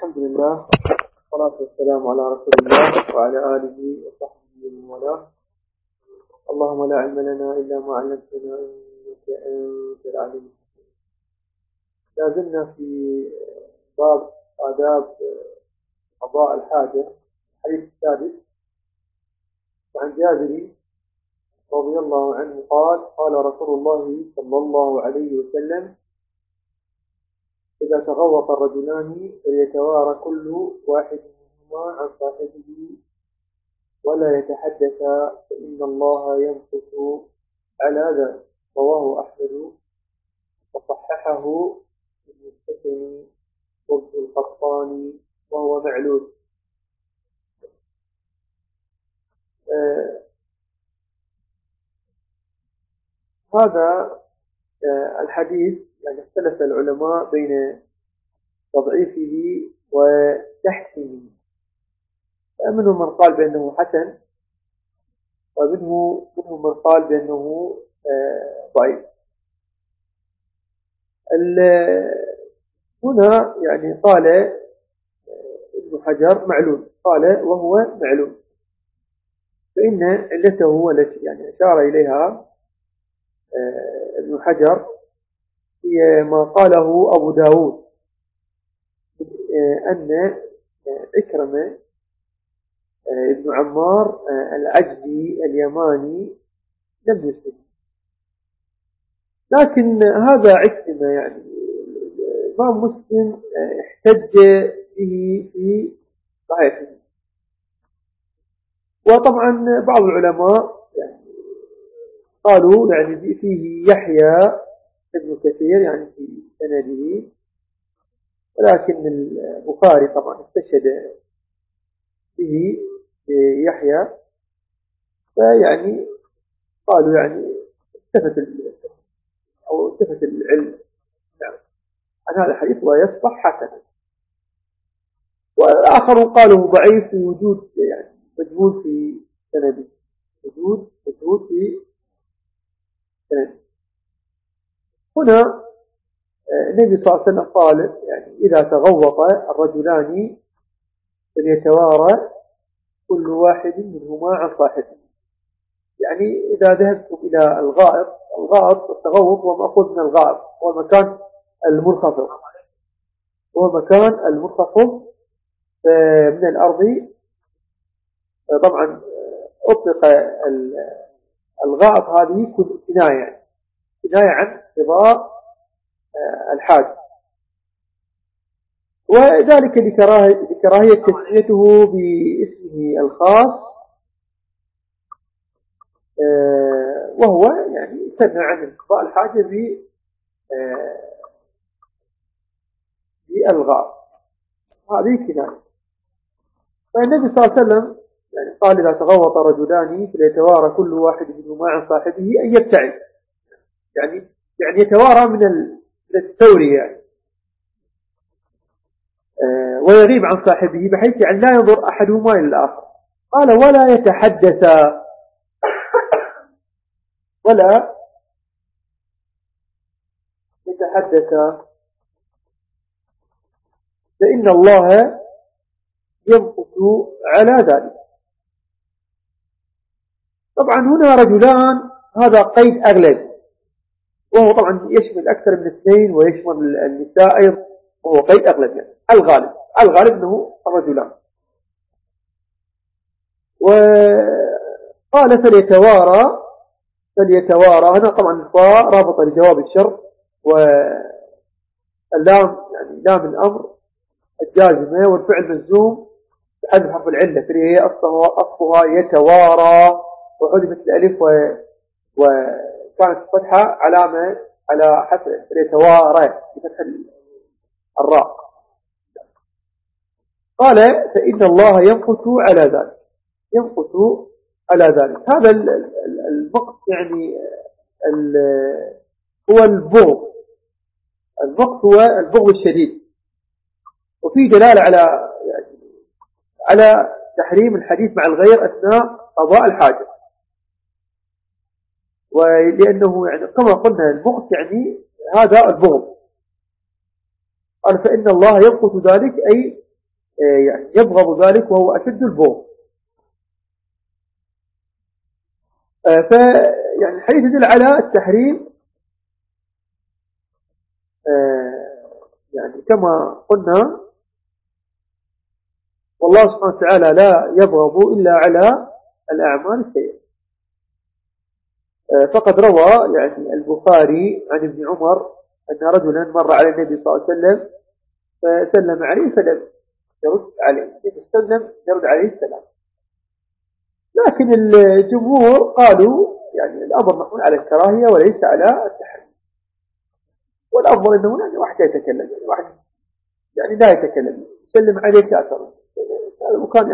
الحمد لله والصلاة والسلام على رسول الله وعلى آله وصحبه ومن والاه. اللهم لا علم لنا إلا ما علمتنا إنك أنت العليم الحكيم. لا زلنا في باب آداب قضاء الحاجة، الحديث السادس. عن جابر رضي الله عنه قال رسول الله صلى الله عليه وسلم: إذا تغوط الرجلان فليتوارى كل واحد منهما عن صاحبه ولا يتحدث فإن الله يمقت على ذلك. رواه أحمد وصححه ابن السكن وابن القطان وهو معلول. هذا الحديث يعني اختلف العلماء بين تضعيفه وتحسينه، فمنهم من قال بأنه حسن ومنهم من قال بأنه ضعيف. هنا يعني قال ابن حجر معلول، قال وهو معلول، فإن علته التي يعني أشار إليها ابن حجر هي ما قاله أبو داود أن إكرمة ابن عمار العجلي اليماني لم يسلم، لكن هذا عكرمة يعني الإمام مسلم احتج به في صحيحه. وطبعا بعض العلماء يعني قالوا يعني فيه يحيى ابن كثير يعني في سنده، ولكن البخاري طبعا استشهد به يحيى، فيعني قالوا يعني التفت العلم عن هذا الحديث ويصبح حسنا. وآخرون قالوا ضعيف في وجود يعني مجهول في سنده، مجهول في سنده. هنا النبي صلى الله عليه وسلم قال يعني إذا تغوط الرجلان فليتوارى كل واحد منهما عن صاحبه. يعني إذا ذهبتم إلى الغائط التغوط هو مأخوذ من الغائط، هو المكان المنخفض من الأرض. طبعا أطلق الغائط هذه كناية عن قضاء الحاج، وذلك لكراهية تسميته باسمه الخاص، وهو يعني سمع عن قضاء الحاجة بالغائط، هذه كناية. فالنبي صلى الله عليه وسلم يعني قال إذا تغوط رجلان فليتوارى كل واحد منهما عن صاحبه أن يبتعد، يعني يتوارى من التورية يعني ويغيب عن صاحبه بحيث يعني لا ينظر أحدهما إلى الآخر. قال ولا يتحدث فإن الله يمقت على ذلك. طبعا هنا رجلان هذا قيد أغلب، وهو طبعا يشمل أكثر من اثنين ويشمل النساء أيضا، وهو قيد أغلب يعني الغالب أنه الرجلان. وقال فليتوارى هنا طبعا الفاء رابطة لجواب الشر، واللام يعني لام الأمر الجازمة، والفعل مجزوم بحذف حرف العلة، فهي أصلها يتوارى وحذفت الألف وكانت الفتحة علامة على حذف يتوارى بفتح الراء. قال فإن الله يمقت على ذلك. هذا المقت يعني هو البغض. المقت هو البغض الشديد، وفي دلالة على تحريم الحديث مع الغير أثناء قضاء الحاجة، ولأنه يعني كما قلنا المقت يعني هذا البغض. قال فإن الله يمقت ذلك أي يعني يبغض ذلك وهو أشد البغض. فيعني الحديث يدل على التحريم، يعني كما قلنا، والله سبحانه وتعالى لا يبغض إلا على الأعمال السيئة. فقد روى يعني البخاري عن ابن عمر أن رجلا مر على النبي صلى الله عليه وسلم فسلم عليه فلم يرد عليه، فسلم يرد عليه السلام. لكن الجمهور قالوا يعني الأمر محمول على الكراهية وليس على التحريم، والأفضل أنه يعني واحد يتكلم، يعني واحد يعني لا يتكلم، يسلم عليك أثر هذا مكان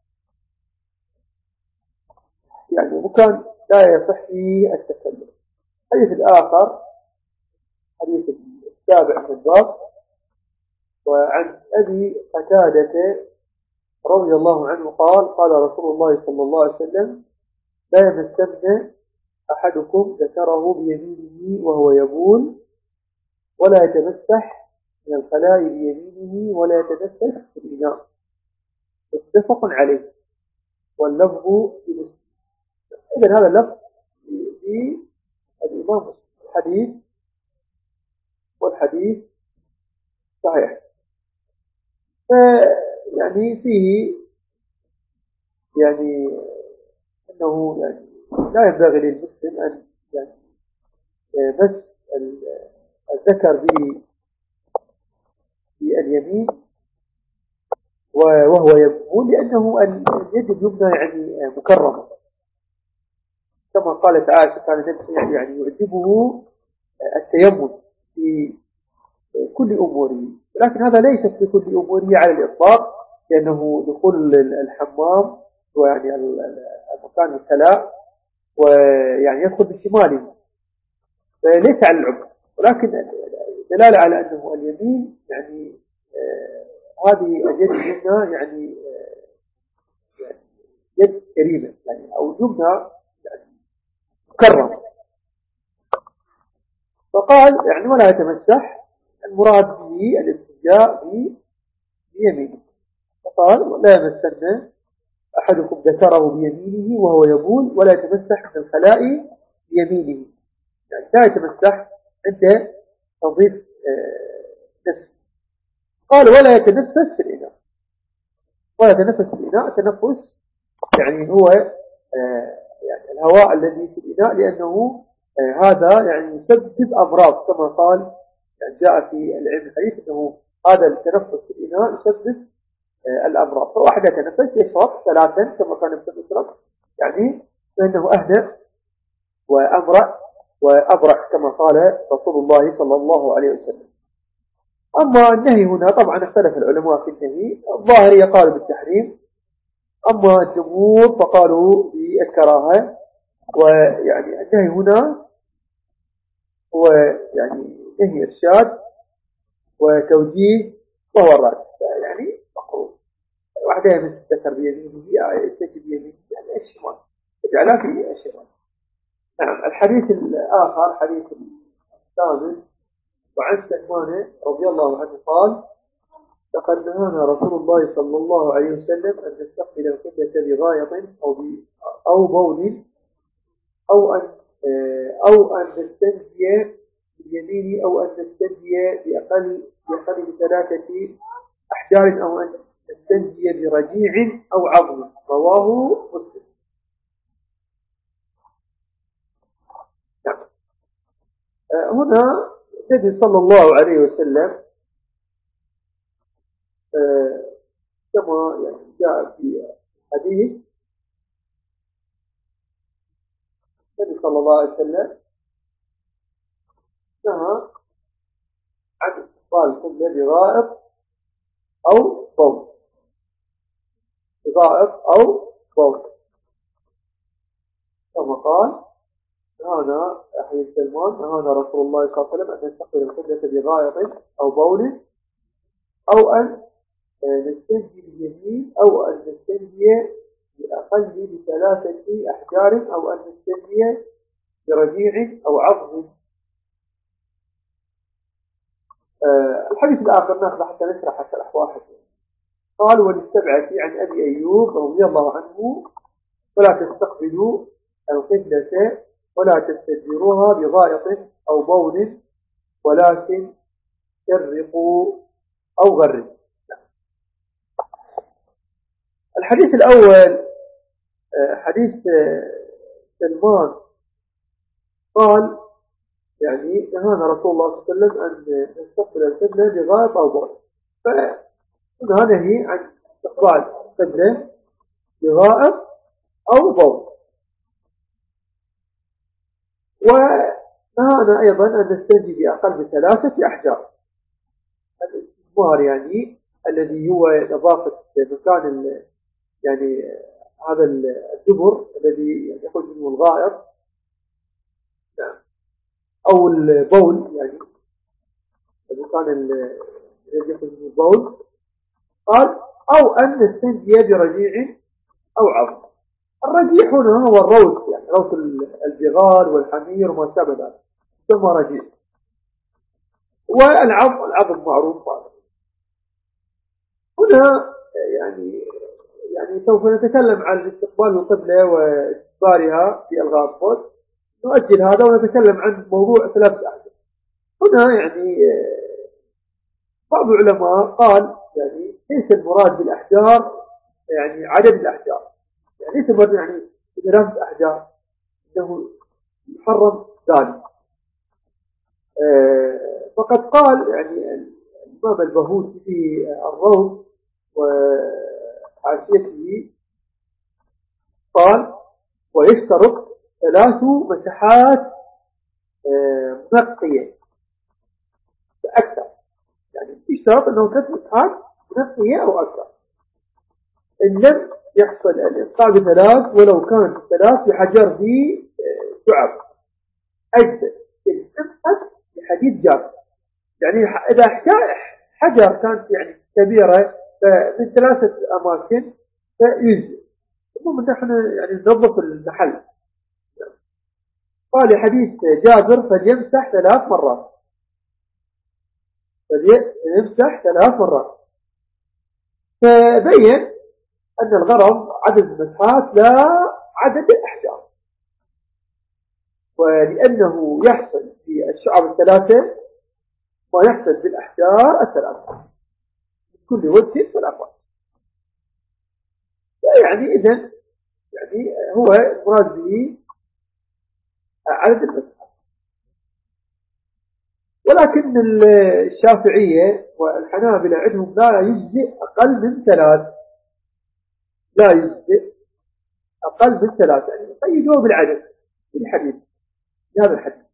يعني مكان لا يصح فيه التكلم. الحديث الآخر حديث السابع من الباب، وعن أبي قتادة رضي الله عنه قال قال رسول الله صلى الله عليه وسلم: لا يمسن أحدكم ذكره بيمينه وهو يبول، ولا يتمسح من الخلاء بيمينه، ولا يتنفس في الإناء. متفق عليه، واللفظ في مسلم. إذن هذا اللفظ في الإمام مسلم. الحديث والحديث صحيح. يعني فيه يعني أنه يعني لا ينبغي للمسلم أن يعني مس الذكر باليمين وهو يبول، لأنه اليد اليمنى يعني مكرمة، كما قالت عائشة كان النبي يعني يعجبه التيمم في كل أموره، ولكن هذا ليس في كل أموره على الإطلاق، لأنه دخول الحمام ويعني المكان الخلاء ويعني يدخل بشماله ليس على العمق، ولكن دلالة على أنه اليمين يعني هذه اليد اليمنى يعني يد كريمة يعني، أو يمنى يعني مكرمة. فقال يعني ولا يتمسح، المراد به الاستنجاء بيمينه. فقال لا يمسن أحدكم ذكره بيمينه وهو يبول، ولا يتمسح من الخلاء بيمينه، يعني لا يتمسح عند تنظيف نفسه. قال ولا يتنفس في الإناء، ولا يتنفس في الإناء. تنفس يعني هو يعني الهواء الذي في الإناء، لأنه هذا يعني يسبب أمراض، كما قال يعني جاء في العلم الحديث أنه هذا التنفس في الإناء يسبب الأمراض. فواحد يتنفس يشرب ثلاثا كما كان يشرب، يعني فإنه أهدى وأمرأ وأبرح كما قال رسول الله صلى الله عليه وسلم. أما النهي هنا طبعا اختلف العلماء في النهي، الظاهر قال بالتحريم، أما الجمهور فقالوا بالكراهة. ويعني النهي هنا هو يعني نهي إرشاد وتوجيه وهو الرد، يعني مقروض واحدة يمس الذكر بيمينه يستجي بيمينه يعني الشمال يجعلها في الشمال. نعم. الحديث الآخر حديث الثامن، وعن سلمان رضي الله عنه قال: لقد نهانا رسول الله صلى الله عليه وسلم أن نستقبل القبلة بغائط أو بول أو أن نستنجي باليمين، أو أن نستنجي بأقل ثلاثة أحجار، أو أن نستنجي برجيع أو عظم. رواه مسلم. نعم. هنا النبي صلى الله عليه وسلم كما يعني جاء في حديث النبي صلى الله عليه وسلم نهى عن استقبال القبلة بغائط أو بول، بغائط أو بول، كما قال نهانا حديث سلمان نهانا رسول الله صلى الله عليه وسلم أن نستقبل القبلة بغائط أو بول، أو أن نستنجي باليمين، أو أن نستنجي بأقل بثلاثة أحجار، أو أن نستنجي برجيع أو عظم. الحديث الآخر ناخذ حتى نشرح واحد. قال وللسبعة عن أبي أيوب رضي الله عنه ولا تستقبلوا القبلة ولا تستدبروها بغائط أو بول ولكن شرقوا أو غربوا. الحديث الأول حديث سلمان قال يعني نهانا رسول الله صلى الله عليه وسلم أن نستقبل القبلة بغائط أو بول، فهنا نهي عن استقبال القبلة بغائط أو بول. ونهانا أيضا أن نستنجي بأقل من 3 أحجار. الاستثمار يعني الذي هو إضافة مكان يعني هذا الدبر الذي يخرج منه الغائط أو البول، يعني المكان الذي يخرج منه البول. قال أو أن نستنجي برجيع أو عظم. الرجيع هنا هو الروث، يعني روث البغال والحمير وما شابه ذلك ثم رجيع. والعظم معروف هذا. هنا يعني سوف نتكلم عن استقبال القبلة واستقبالها في الغائط، نؤجل هذا ونتكلم عن موضوع 3 أحجار. هنا يعني بعض العلماء قال يعني ليس المراد بالأحجار يعني عدد الأحجار، يعني ليس المراد يعني 3 أحجار، إنه محرم ذلك. فقد قال يعني الإمام البهوتي في الروض وحاشيته قال ويشترط 3 مساحات منقية أكثر، يعني يشترط أنه 3 مساحات منقية أو أكثر. إن لم يحصل الإسقاط ب3 ولو كان 3 بحجر ذي شعب أجزء الإسقاط بحديد جاف، يعني إذا حجر كانت يعني كبيرة من 3 أماكن فيجزء. المهم نحن يعني ننظف المحل. قال حديث جابر فليمسح 3 مرات، فليمسح 3 مرات. فبين أن الغرض عدد المسحات لا عدد الأحجار، ولأنه يحصل في الشعب 3 ما يحصل بالأحجار 3 من كل وجه والأفضل. يعني إذن يعني هو المراد به عدد المسحات. ولكن الشافعية والحنابلة عندهم لا يجزئ أقل من 3، لا يجزئ أقل من 3، يعني قيدوه بالعدد في الحديث في هذا الحديث.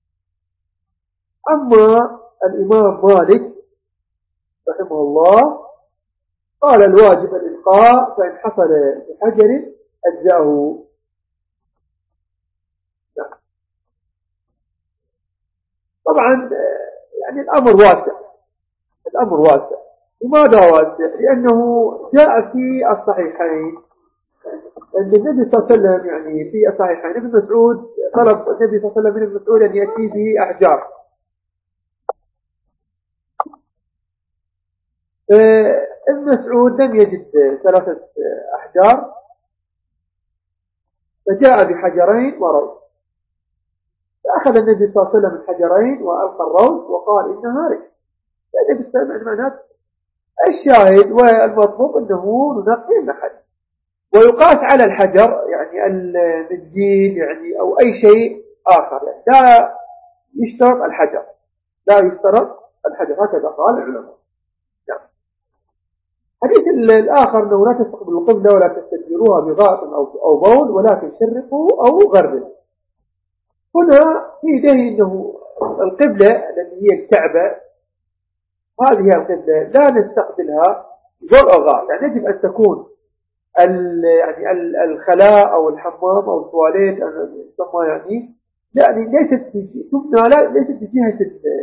أما الإمام مالك رحمه الله قال الواجب الإلقاء فإن حصل بحجر أجزاه. طبعا يعني الأمر واسع، الأمر واسع. لماذا واسع؟ لأنه جاء في الصحيحين أن النبي صلى الله عليه وسلم يعني في الصحيحين ابن مسعود طلب النبي صلى الله عليه وسلم من ابن مسعود أن يأتي بأحجار، ابن مسعود لم يجد 3 أحجار فجاء بحجرين وروث، فأخذ النبي صلى الله عليه وسلم الحجرين وألقى الروث وقال إنها ركس. فالنبي صلى الله عليه وسلم الشاهد والمطلوب أنه ننقي المحل ويقاس على الحجر يعني المنديل يعني أو أي شيء آخر، يعني لا يشترط الحجر، لا يشترط الحجر، هكذا قال العلماء. يعني حديث الآخر أنه لا تستقبلوا القبلة ولا تستدبروها بغائط أو بول ولكن شرقوا أو غربوا. هنا في دليل أنه القبلة التي هي الكعبة هذه القبلة لا نستقبلها بول أو غائط، يعني يجب أن تكون يعني الخلاء أو الحمام أو التواليت يسمى يعني ليست تبنى ليست بجهة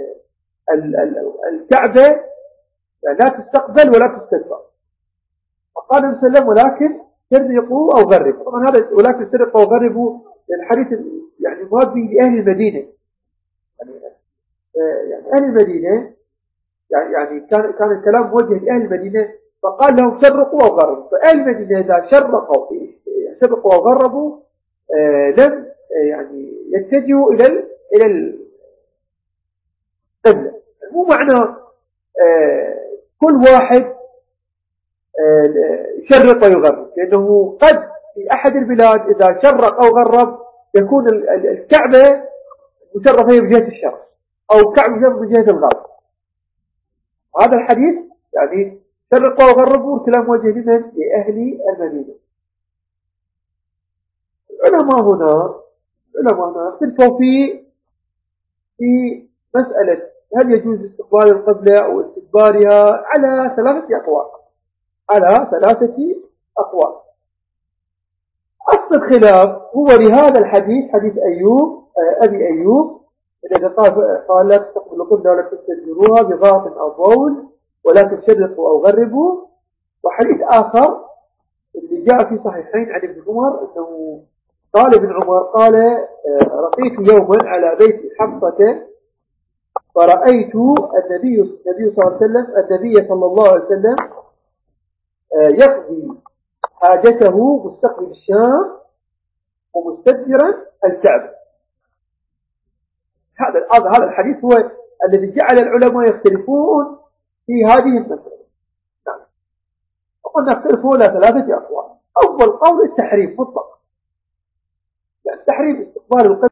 الكعبة، يعني لا تستقبل ولا تستدبر. فقال النبي صلى الله عليه وسلم ولكن شرقوا أو غربوا. طبعا هذا ولكن شرقوا أو غربوا الحديث يعني مراد به لأهل المدينة، يعني أهل المدينة يعني كان الكلام موجه لأهل المدينة فقال لهم شرقوا أو غربوا. فعلما أن إذا شرقوا أو غربوا لم يعني يتجهوا إلى القبلة. مو معنى كل واحد يشرق ويغرب، لأنه قد في أحد البلاد إذا شرق أو غرب يكون الكعبة مشرفة بجهة الشرق أو كعبة مشرفة بجهة الغرب. هذا الحديث يعني شرقوا وغربوا كلام وجه لمن؟ لأهل المدينة. العلماء هنا اختلفوا في مسألة هل يجوز استقبال القبلة أو استدبارها على ثلاثة أقوال. أصل الخلاف هو لهذا الحديث، حديث أبي أيوب الذي قال لا تستقبلوا القبلة ولا تستدبروها بغاط أو بول ولا تشرقوا أو غربوا. وحديث آخر اللي جاء في صحيحين عن ابن عمر أنه قال ابن عمر قال رقيت يوما على بيت حفصة فرأيت النبي صلى الله عليه وسلم يقضي حاجته مستقبل الشام ومستدبرا الكعبة. هذا الحديث هو الذي جعل العلماء يختلفون في هذه المسألة. نعم. وقلنا اختلفوا إلى ثلاثة أقوال. أول قول التحريم مطلق، يعني تحريم استقبال القبلة